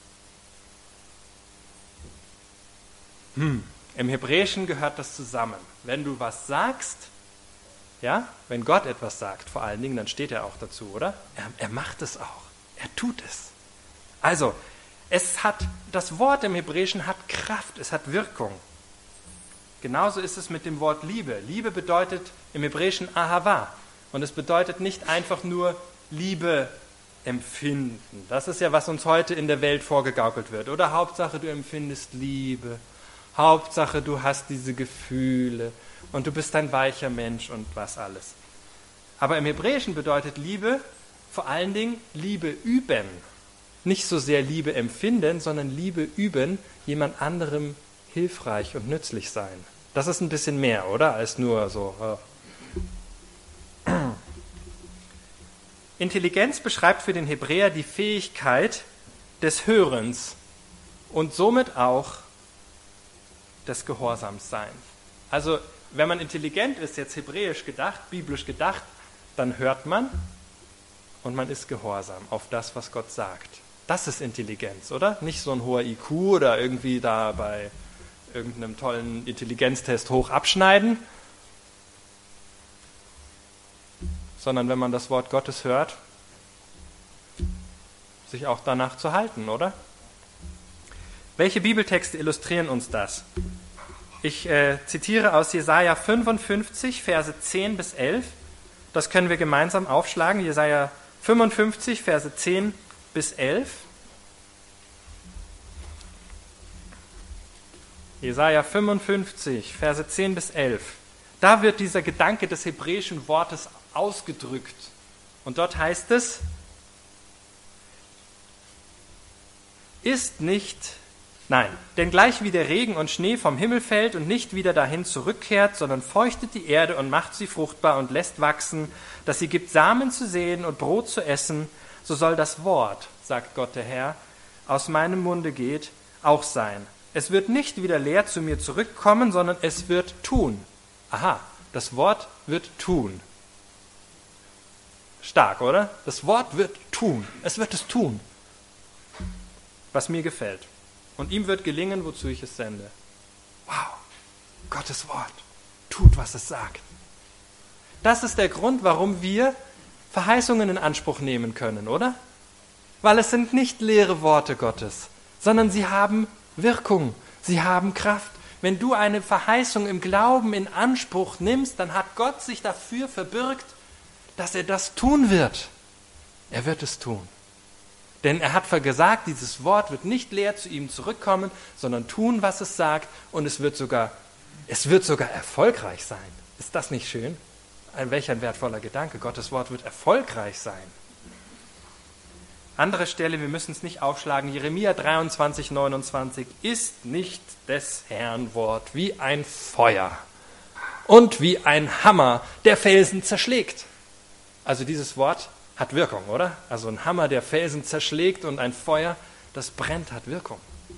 Im Hebräischen gehört das zusammen. Wenn du was sagst, ja, wenn Gott etwas sagt, vor allen Dingen, dann steht er auch dazu, oder? Er macht es auch. Er tut es. Also, das Wort im Hebräischen hat Kraft, es hat Wirkung. Genauso ist es mit dem Wort Liebe. Liebe bedeutet im Hebräischen Ahava. Und es bedeutet nicht einfach nur Liebe empfinden. Das ist ja, was uns heute in der Welt vorgegaukelt wird. Oder Hauptsache, du empfindest Liebe. Hauptsache, du hast diese Gefühle. Und du bist ein weicher Mensch und was alles. Aber im Hebräischen bedeutet Liebe vor allen Dingen Liebe üben. Nicht so sehr Liebe empfinden, sondern Liebe üben, jemand anderem hilfreich und nützlich sein. Das ist ein bisschen mehr, oder? Als nur so. Intelligenz beschreibt für den Hebräer die Fähigkeit des Hörens und somit auch des Gehorsamseins. Also, wenn man intelligent ist, jetzt hebräisch gedacht, biblisch gedacht, dann hört man und man ist gehorsam auf das, was Gott sagt. Das ist Intelligenz, oder? Nicht so ein hoher IQ oder irgendwie da bei irgendeinem tollen Intelligenztest hoch abschneiden, sondern wenn man das Wort Gottes hört, sich auch danach zu halten, oder? Welche Bibeltexte illustrieren uns das? Ich zitiere aus Jesaja 55, Verse 10 bis 11. Das können wir gemeinsam aufschlagen. Jesaja 55, Verse 10 bis 11. Jesaja 55, Verse 10 bis 11. Da wird dieser Gedanke des hebräischen Wortes ausgedrückt. Und dort heißt es, denn gleich wie der Regen und Schnee vom Himmel fällt und nicht wieder dahin zurückkehrt, sondern feuchtet die Erde und macht sie fruchtbar und lässt wachsen, dass sie gibt Samen zu säen und Brot zu essen, so soll das Wort, sagt Gott der Herr, aus meinem Munde geht, auch sein. Es wird nicht wieder leer zu mir zurückkommen, sondern es wird tun. Aha, das Wort wird tun. Stark, oder? Das Wort wird tun. Es wird es tun. was mir gefällt. Und ihm wird gelingen, wozu ich es sende. Wow, Gottes Wort tut, was es sagt. Das ist der Grund, warum wir Verheißungen in Anspruch nehmen können, oder? Weil es sind nicht leere Worte Gottes, sondern sie haben Wirkung, sie haben Kraft. Wenn du eine Verheißung im Glauben in Anspruch nimmst, dann hat Gott sich dafür verbürgt, dass er das tun wird. Er wird es tun. Denn er hat gesagt, dieses Wort wird nicht leer zu ihm zurückkommen, sondern tun, was es sagt, und es wird sogar erfolgreich sein. Ist das nicht schön? Welch ein wertvoller Gedanke. Gottes Wort wird erfolgreich sein. Andere Stelle, wir müssen es nicht aufschlagen, Jeremia 23, 29, ist nicht des Herrn Wort wie ein Feuer und wie ein Hammer, der Felsen zerschlägt. Also dieses Wort hat Wirkung, oder? Also ein Hammer, der Felsen zerschlägt, und ein Feuer, das brennt, hat Wirkung.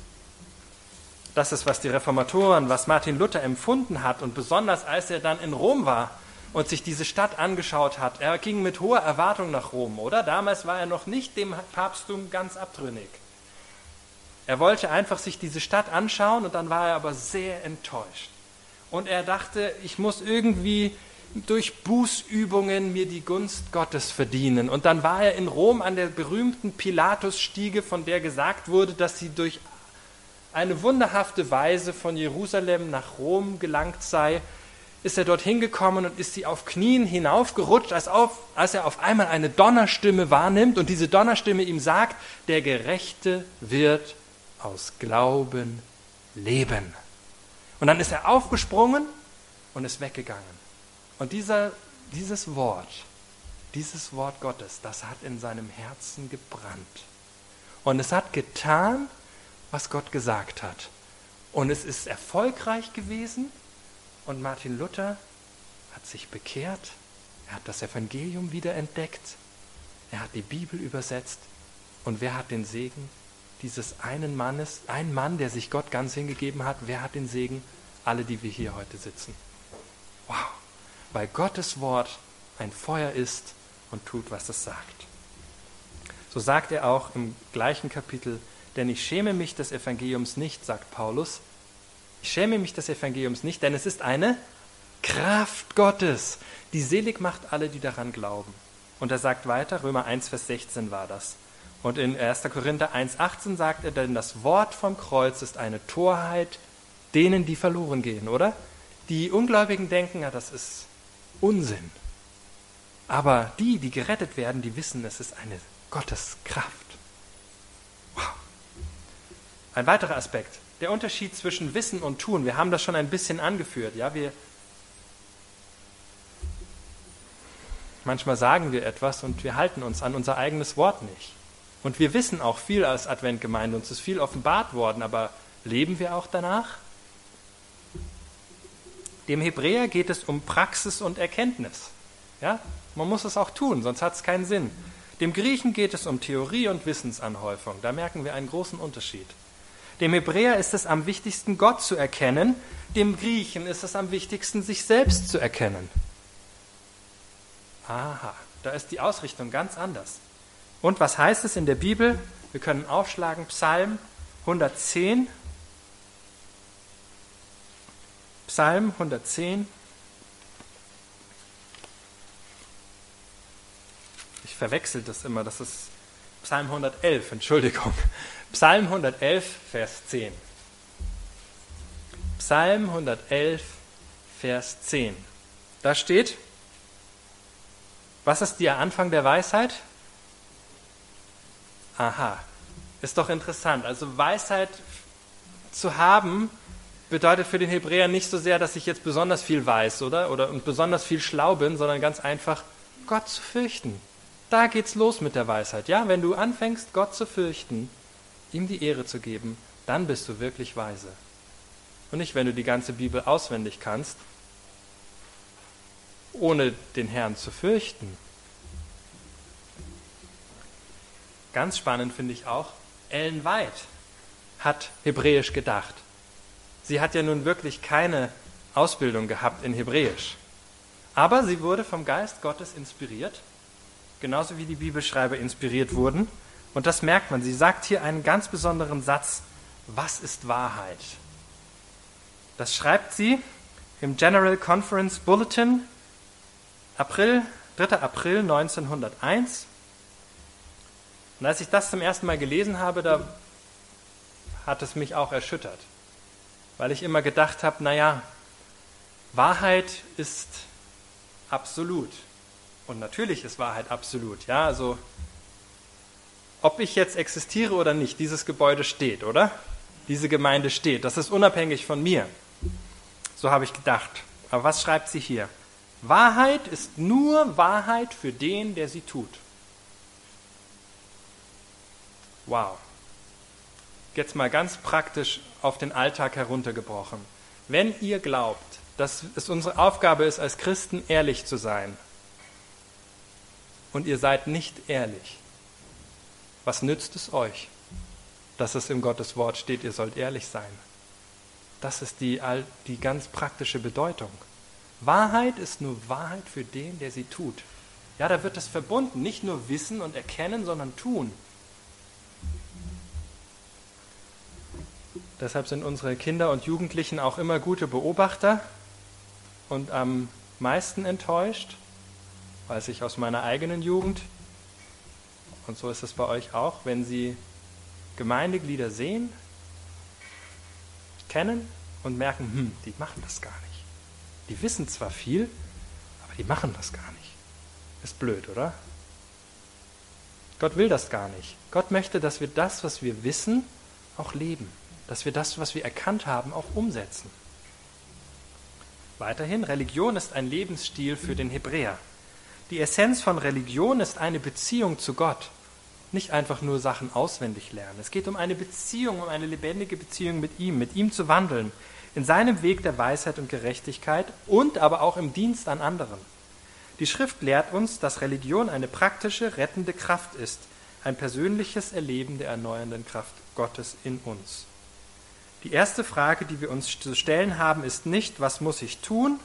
Das ist, was die Reformatoren, was Martin Luther empfunden hat, und besonders als er dann in Rom war und sich diese Stadt angeschaut hat. Er ging mit hoher Erwartung nach Rom, oder? Damals war er noch nicht dem Papsttum ganz abtrünnig. Er wollte einfach sich diese Stadt anschauen, und dann war er aber sehr enttäuscht. Und er dachte, ich muss irgendwie durch Bußübungen mir die Gunst Gottes verdienen. Und dann war er in Rom an der berühmten Pilatusstiege, von der gesagt wurde, dass sie durch eine wunderhafte Weise von Jerusalem nach Rom gelangt sei. Ist er dorthin gekommen und ist sie auf Knien hinaufgerutscht, als er auf einmal eine Donnerstimme wahrnimmt und diese Donnerstimme ihm sagt, der Gerechte wird aus Glauben leben. Und dann ist er aufgesprungen und ist weggegangen. Und dieses Wort Gottes, das hat in seinem Herzen gebrannt. Und es hat getan, was Gott gesagt hat. Und es ist erfolgreich gewesen. Und Martin Luther hat sich bekehrt, er hat das Evangelium wiederentdeckt, er hat die Bibel übersetzt. Und wer hat den Segen dieses einen Mannes, ein Mann, der sich Gott ganz hingegeben hat, wer hat den Segen? Alle, die wir hier heute sitzen. Wow, weil Gottes Wort ein Feuer ist und tut, was es sagt. So sagt er auch im gleichen Kapitel, denn ich schäme mich des Evangeliums nicht, sagt Paulus. Ich schäme mich des Evangeliums nicht, denn es ist eine Kraft Gottes, die selig macht alle, die daran glauben. Und er sagt weiter, Römer 1, Vers 16 war das. Und in 1. Korinther 1, 18 sagt er, denn das Wort vom Kreuz ist eine Torheit denen, die verloren gehen, oder? Die Ungläubigen denken, ja, das ist Unsinn. Aber die gerettet werden, die wissen, es ist eine Gotteskraft. Wow. Ein weiterer Aspekt. Der Unterschied zwischen Wissen und Tun, wir haben das schon ein bisschen angeführt. Ja? Manchmal sagen wir etwas und wir halten uns an unser eigenes Wort nicht. Und wir wissen auch viel als Adventgemeinde, uns ist viel offenbart worden, aber leben wir auch danach? Dem Hebräer geht es um Praxis und Erkenntnis. Ja? Man muss es auch tun, sonst hat es keinen Sinn. Dem Griechen geht es um Theorie und Wissensanhäufung. Da merken wir einen großen Unterschied. Dem Hebräer ist es am wichtigsten, Gott zu erkennen. Dem Griechen ist es am wichtigsten, sich selbst zu erkennen. Aha, da ist die Ausrichtung ganz anders. Und was heißt es in der Bibel? Wir können aufschlagen, Psalm 110. Psalm 110. Ich verwechsel das immer, das ist Psalm 111, Entschuldigung. Psalm 111, Vers 10. Psalm 111, Vers 10. Da steht, was ist der Anfang der Weisheit? Aha, ist doch interessant. Also Weisheit zu haben, bedeutet für den Hebräer nicht so sehr, dass ich jetzt besonders viel weiß, oder und besonders viel schlau bin, sondern ganz einfach, Gott zu fürchten. Da geht's los mit der Weisheit. Ja, wenn du anfängst, Gott zu fürchten, ihm die Ehre zu geben, dann bist du wirklich weise. Und nicht, wenn du die ganze Bibel auswendig kannst, ohne den Herrn zu fürchten. Ganz spannend finde ich auch, Ellen White hat Hebräisch gedacht. Sie hat ja nun wirklich keine Ausbildung gehabt in Hebräisch. Aber sie wurde vom Geist Gottes inspiriert, genauso wie die Bibelschreiber inspiriert wurden. Und das merkt man. Sie sagt hier einen ganz besonderen Satz. Was ist Wahrheit? Das schreibt sie im General Conference Bulletin, 3. April 1901. Und als ich das zum ersten Mal gelesen habe, da hat es mich auch erschüttert. Weil ich immer gedacht habe, naja, Wahrheit ist absolut. Und natürlich ist Wahrheit absolut. Ja, also ob ich jetzt existiere oder nicht, dieses Gebäude steht, oder? Diese Gemeinde steht. Das ist unabhängig von mir. So habe ich gedacht. Aber was schreibt sie hier? Wahrheit ist nur Wahrheit für den, der sie tut. Wow. Jetzt mal ganz praktisch auf den Alltag heruntergebrochen. Wenn ihr glaubt, dass es unsere Aufgabe ist, als Christen ehrlich zu sein, und ihr seid nicht ehrlich, was nützt es euch, dass es im Gottes Wort steht, ihr sollt ehrlich sein? Das ist die ganz praktische Bedeutung. Wahrheit ist nur Wahrheit für den, der sie tut. Ja, da wird es verbunden, nicht nur wissen und erkennen, sondern tun. Deshalb sind unsere Kinder und Jugendlichen auch immer gute Beobachter und am meisten enttäuscht, weiß ich aus meiner eigenen Jugend, und so ist es bei euch auch, wenn sie Gemeindeglieder sehen, kennen und merken, die machen das gar nicht. Die wissen zwar viel, aber die machen das gar nicht. Ist blöd, oder? Gott will das gar nicht. Gott möchte, dass wir das, was wir wissen, auch leben. Dass wir das, was wir erkannt haben, auch umsetzen. Weiterhin, Religion ist ein Lebensstil für den Hebräer. Die Essenz von Religion ist eine Beziehung zu Gott. Nicht einfach nur Sachen auswendig lernen. Es geht um eine Beziehung, um eine lebendige Beziehung mit ihm zu wandeln, in seinem Weg der Weisheit und Gerechtigkeit und aber auch im Dienst an anderen. Die Schrift lehrt uns, dass Religion eine praktische, rettende Kraft ist, ein persönliches Erleben der erneuernden Kraft Gottes in uns. Die erste Frage, die wir uns zu stellen haben, ist nicht, was muss ich tun,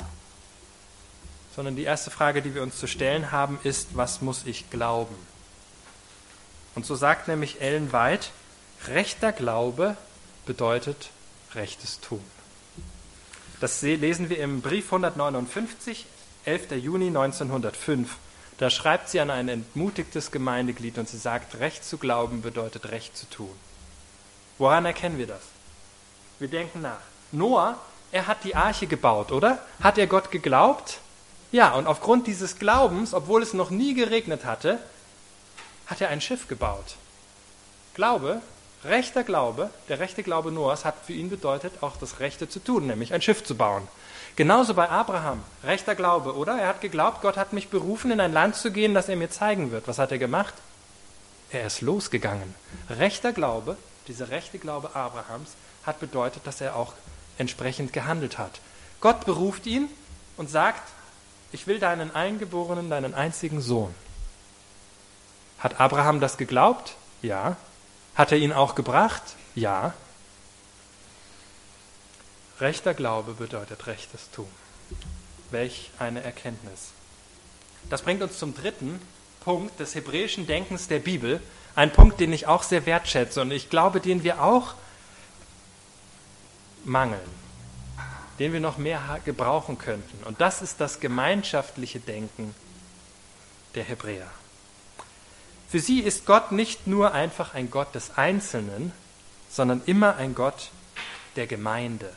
sondern die erste Frage, die wir uns zu stellen haben, ist, was muss ich glauben? Und so sagt nämlich Ellen White, rechter Glaube bedeutet rechtes Tun. Das lesen wir im Brief 159, 11. Juni 1905. Da schreibt sie an ein entmutigtes Gemeindeglied und sie sagt, recht zu glauben bedeutet recht zu tun. Woran erkennen wir das? Wir denken nach. Noah, er hat die Arche gebaut, oder? Hat er Gott geglaubt? Ja, und aufgrund dieses Glaubens, obwohl es noch nie geregnet hatte, hat er ein Schiff gebaut. Glaube, rechter Glaube, der rechte Glaube Noahs hat für ihn bedeutet, auch das Rechte zu tun, nämlich ein Schiff zu bauen. Genauso bei Abraham, rechter Glaube, oder? Er hat geglaubt, Gott hat mich berufen, in ein Land zu gehen, das er mir zeigen wird. Was hat er gemacht? Er ist losgegangen. Rechter Glaube, dieser rechte Glaube Abrahams, hat bedeutet, dass er auch entsprechend gehandelt hat. Gott beruft ihn und sagt, ich will deinen Eingeborenen, deinen einzigen Sohn. Hat Abraham das geglaubt? Ja. Hat er ihn auch gebracht? Ja. Rechter Glaube bedeutet rechtes Tun. Welch eine Erkenntnis. Das bringt uns zum dritten Punkt des hebräischen Denkens der Bibel. Ein Punkt, den ich auch sehr wertschätze und ich glaube, den wir auch mangeln, den wir noch mehr gebrauchen könnten. Und das ist das gemeinschaftliche Denken der Hebräer. Für sie ist Gott nicht nur einfach ein Gott des Einzelnen, sondern immer ein Gott der Gemeinde.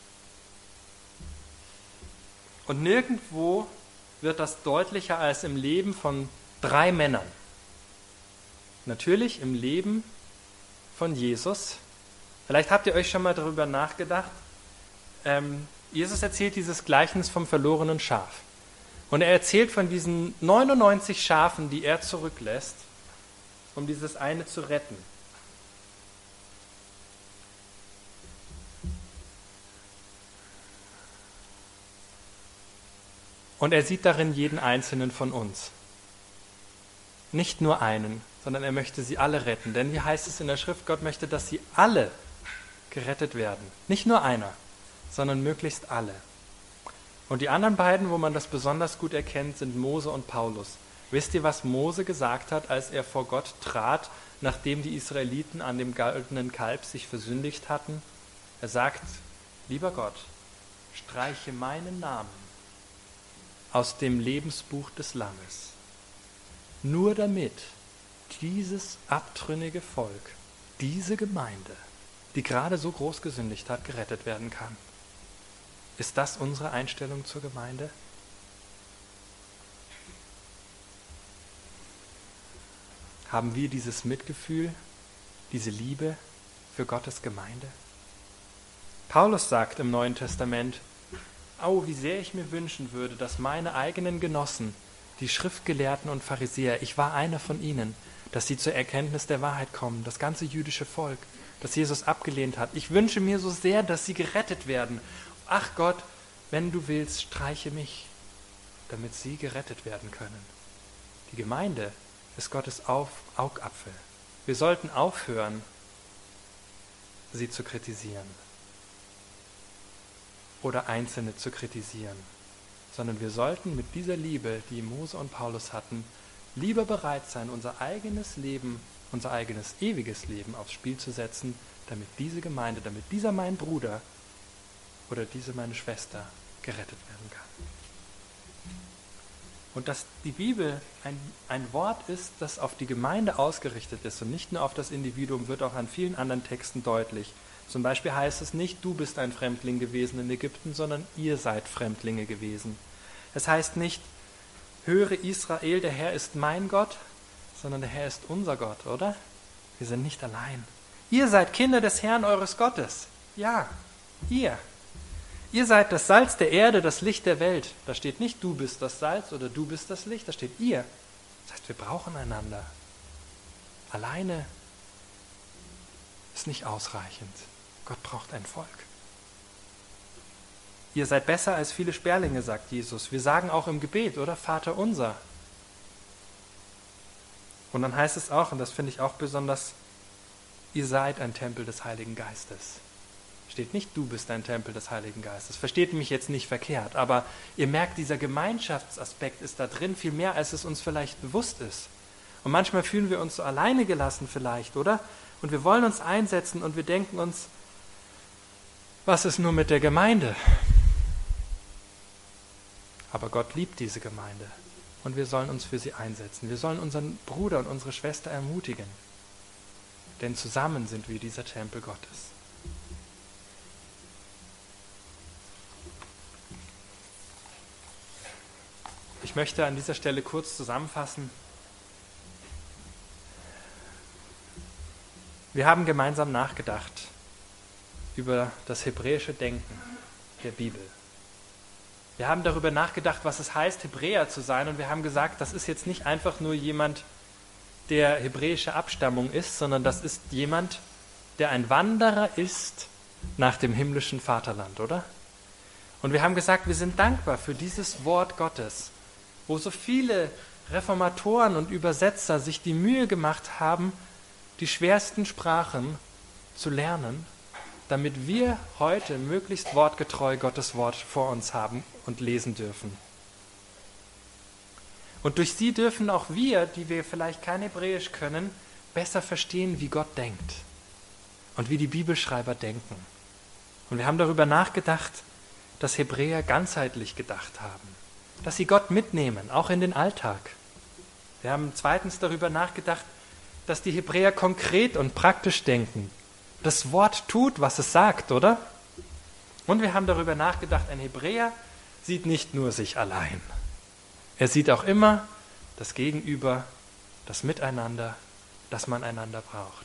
Und nirgendwo wird das deutlicher als im Leben von 3 Männern. Natürlich im Leben von Jesus. Vielleicht habt ihr euch schon mal darüber nachgedacht. Jesus erzählt dieses Gleichnis vom verlorenen Schaf. Und er erzählt von diesen 99 Schafen, die er zurücklässt, um dieses eine zu retten. Und er sieht darin jeden einzelnen von uns. Nicht nur einen, sondern er möchte sie alle retten. Denn hier heißt es in der Schrift, Gott möchte, dass sie alle gerettet werden. Nicht nur einer, sondern möglichst alle. Und die anderen beiden, wo man das besonders gut erkennt, sind Mose und Paulus. Wisst ihr, was Mose gesagt hat, als er vor Gott trat, nachdem die Israeliten an dem goldenen Kalb sich versündigt hatten? Er sagt, lieber Gott, streiche meinen Namen aus dem Lebensbuch des Lammes, nur damit dieses abtrünnige Volk, diese Gemeinde, die gerade so groß gesündigt hat, gerettet werden kann. Ist das unsere Einstellung zur Gemeinde? Haben wir dieses Mitgefühl, diese Liebe für Gottes Gemeinde? Paulus sagt im Neuen Testament, wie sehr ich mir wünschen würde, dass meine eigenen Genossen, die Schriftgelehrten und Pharisäer, ich war einer von ihnen, dass sie zur Erkenntnis der Wahrheit kommen, das ganze jüdische Volk, das Jesus abgelehnt hat. Ich wünsche mir so sehr, dass sie gerettet werden. Ach Gott, wenn du willst, streiche mich, damit sie gerettet werden können. Die Gemeinde ist Gottes Augapfel. Wir sollten aufhören, sie zu kritisieren oder Einzelne zu kritisieren, sondern wir sollten mit dieser Liebe, die Mose und Paulus hatten, lieber bereit sein, unser eigenes Leben, unser eigenes ewiges Leben aufs Spiel zu setzen, damit diese Gemeinde, damit dieser mein Bruder oder diese meine Schwester gerettet werden kann. Und dass die Bibel ein Wort ist, das auf die Gemeinde ausgerichtet ist und nicht nur auf das Individuum, wird auch an vielen anderen Texten deutlich. Zum Beispiel heißt es nicht, du bist ein Fremdling gewesen in Ägypten, sondern ihr seid Fremdlinge gewesen. Es heißt nicht, höre Israel, der Herr ist mein Gott, sondern der Herr ist unser Gott, oder? Wir sind nicht allein. Ihr seid Kinder des Herrn eures Gottes. Ja, ihr. Ihr seid das Salz der Erde, das Licht der Welt. Da steht nicht, du bist das Salz oder du bist das Licht, da steht ihr. Das heißt, wir brauchen einander. Alleine ist nicht ausreichend. Gott braucht ein Volk. Ihr seid besser als viele Sperlinge, sagt Jesus. Wir sagen auch im Gebet, oder? Vater unser. Und dann heißt es auch, und das finde ich auch besonders, ihr seid ein Tempel des Heiligen Geistes. Steht nicht, du bist ein Tempel des Heiligen Geistes. Versteht mich jetzt nicht verkehrt, aber ihr merkt, dieser Gemeinschaftsaspekt ist da drin viel mehr, als es uns vielleicht bewusst ist. Und manchmal fühlen wir uns so alleine gelassen vielleicht, oder? Und wir wollen uns einsetzen und wir denken uns, was ist nur mit der Gemeinde? Aber Gott liebt diese Gemeinde und wir sollen uns für sie einsetzen. Wir sollen unseren Bruder und unsere Schwester ermutigen, denn zusammen sind wir dieser Tempel Gottes. Ich möchte an dieser Stelle kurz zusammenfassen. Wir haben gemeinsam nachgedacht über das hebräische Denken der Bibel. Wir haben darüber nachgedacht, was es heißt, Hebräer zu sein, und wir haben gesagt, das ist jetzt nicht einfach nur jemand, der hebräische Abstammung ist, sondern das ist jemand, der ein Wanderer ist nach dem himmlischen Vaterland, oder? Und wir haben gesagt, wir sind dankbar für dieses Wort Gottes, wo so viele Reformatoren und Übersetzer sich die Mühe gemacht haben, die schwersten Sprachen zu lernen, damit wir heute möglichst wortgetreu Gottes Wort vor uns haben und lesen dürfen. Und durch sie dürfen auch wir, die wir vielleicht kein Hebräisch können, besser verstehen, wie Gott denkt und wie die Bibelschreiber denken. Und wir haben darüber nachgedacht, dass Hebräer ganzheitlich gedacht haben, dass sie Gott mitnehmen, auch in den Alltag. Wir haben zweitens darüber nachgedacht, dass die Hebräer konkret und praktisch denken. Das Wort tut, was es sagt, oder? Und wir haben darüber nachgedacht, ein Hebräer sieht nicht nur sich allein. Er sieht auch immer das Gegenüber, das Miteinander, das man einander braucht.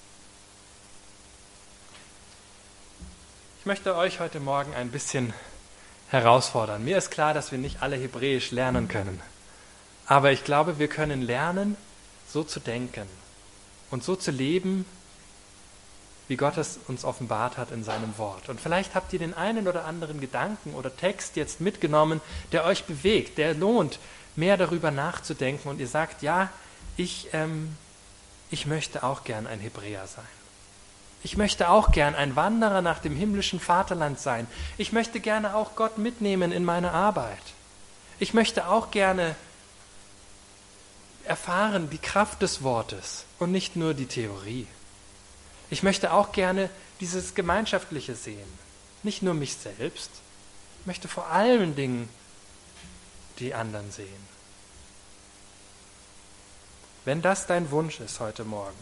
Ich möchte euch heute Morgen ein bisschen herausfordern. Mir ist klar, dass wir nicht alle Hebräisch lernen können. Aber ich glaube, wir können lernen, so zu denken und so zu leben, wie Gott es uns offenbart hat in seinem Wort. Und vielleicht habt ihr den einen oder anderen Gedanken oder Text jetzt mitgenommen, der euch bewegt, der lohnt, mehr darüber nachzudenken. Und ihr sagt, ja, ich möchte auch gern ein Hebräer sein. Ich möchte auch gern ein Wanderer nach dem himmlischen Vaterland sein. Ich möchte gerne auch Gott mitnehmen in meine Arbeit. Ich möchte auch gerne erfahren die Kraft des Wortes und nicht nur die Theorie. Ich möchte auch gerne dieses Gemeinschaftliche sehen, nicht nur mich selbst. Ich möchte vor allen Dingen die anderen sehen. Wenn das dein Wunsch ist heute Morgen,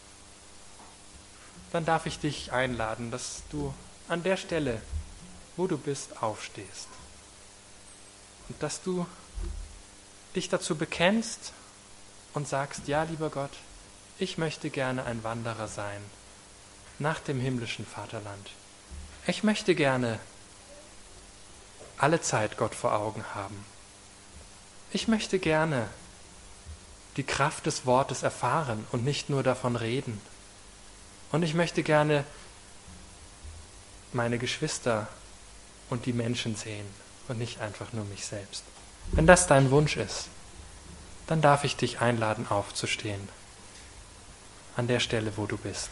dann darf ich dich einladen, dass du an der Stelle, wo du bist, aufstehst. Und dass du dich dazu bekennst und sagst, ja, lieber Gott, ich möchte gerne ein Wanderer sein nach dem himmlischen Vaterland. Ich möchte gerne alle Zeit Gott vor Augen haben. Ich möchte gerne die Kraft des Wortes erfahren und nicht nur davon reden. Und ich möchte gerne meine Geschwister und die Menschen sehen und nicht einfach nur mich selbst. Wenn das dein Wunsch ist, dann darf ich dich einladen, aufzustehen. An der Stelle, wo du bist.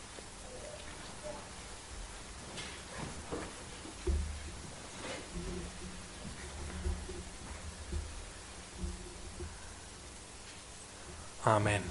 Amen.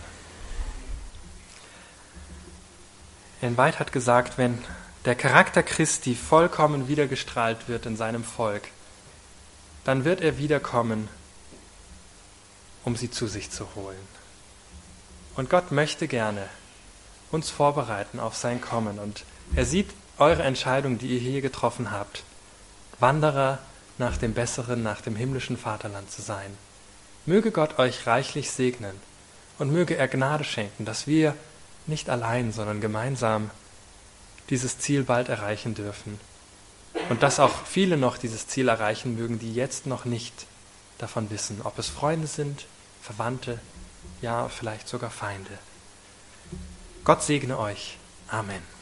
Ellen White hat gesagt, wenn der Charakter Christi vollkommen wiedergestrahlt wird in seinem Volk, dann wird er wiederkommen, um sie zu sich zu holen. Und Gott möchte gerne uns vorbereiten auf sein Kommen. Und er sieht eure Entscheidung, die ihr hier getroffen habt, Wanderer nach dem Besseren, nach dem himmlischen Vaterland zu sein. Möge Gott euch reichlich segnen und möge er Gnade schenken, dass wir nicht allein, sondern gemeinsam dieses Ziel bald erreichen dürfen. Und dass auch viele noch dieses Ziel erreichen mögen, die jetzt noch nicht davon wissen, ob es Freunde sind, Verwandte, ja, vielleicht sogar Feinde. Gott segne euch. Amen.